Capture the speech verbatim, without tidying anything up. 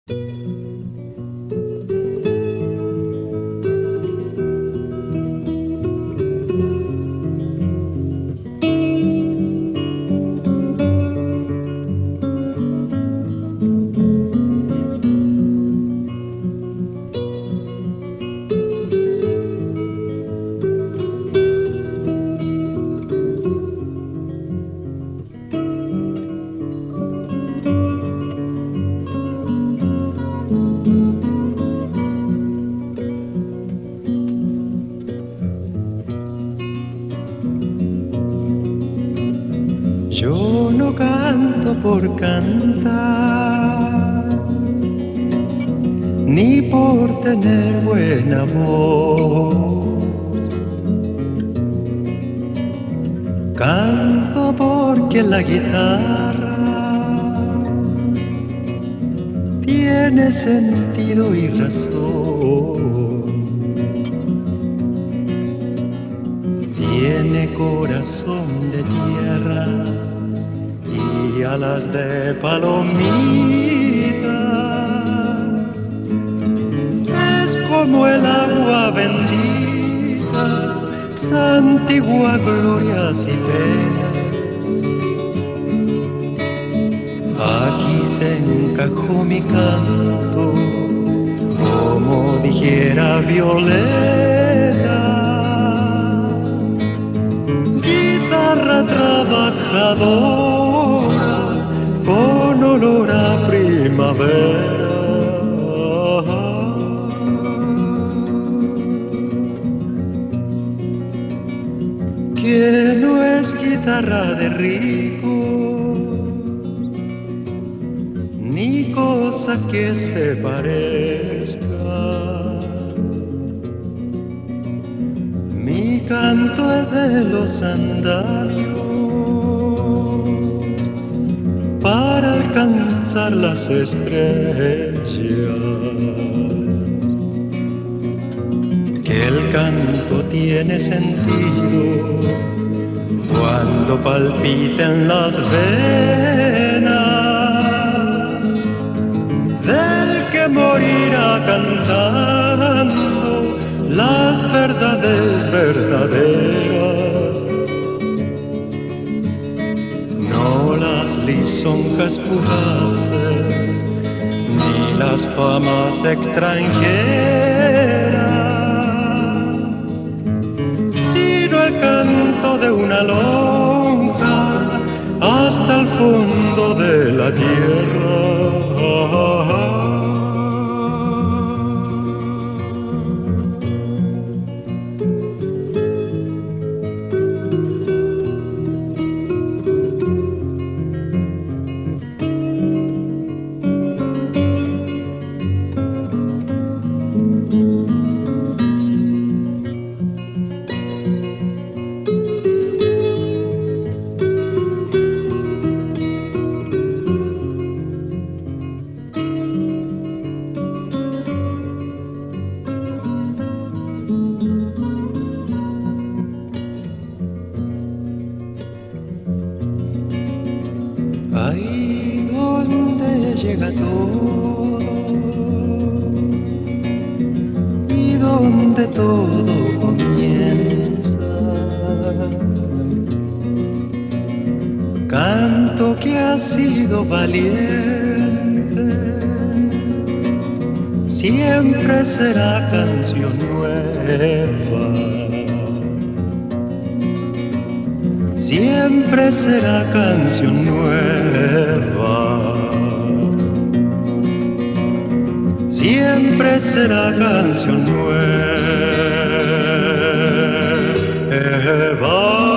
Yo no canto por cantar, ni por tener buena voz. Canto porque la guitarra tiene sentido y razón. Tiene corazón de tierra y alas de palomita. Es como el agua bendita, santigua glorias y penas. Aquí se encajó mi canto, como dijera Violeta. Guitarra trabajadora con olor a primavera. Que no es guitarra de ricos, ni cosa que se parezca. Mi canto es de los andamios para alcanzar las estrellas. Que el canto tiene sentido cuando palpiten las venas del que morirá cantando las verdades verdaderas, no las lisonjas fugaces ni las famas extranjeras, sino el canto de una lonja hasta el fondo de la tierra. Ahí donde llega todo y donde todo comienza, canto que ha sido valiente, siempre será canción nueva. Siempre será canción nueva, siempre será canción nueva.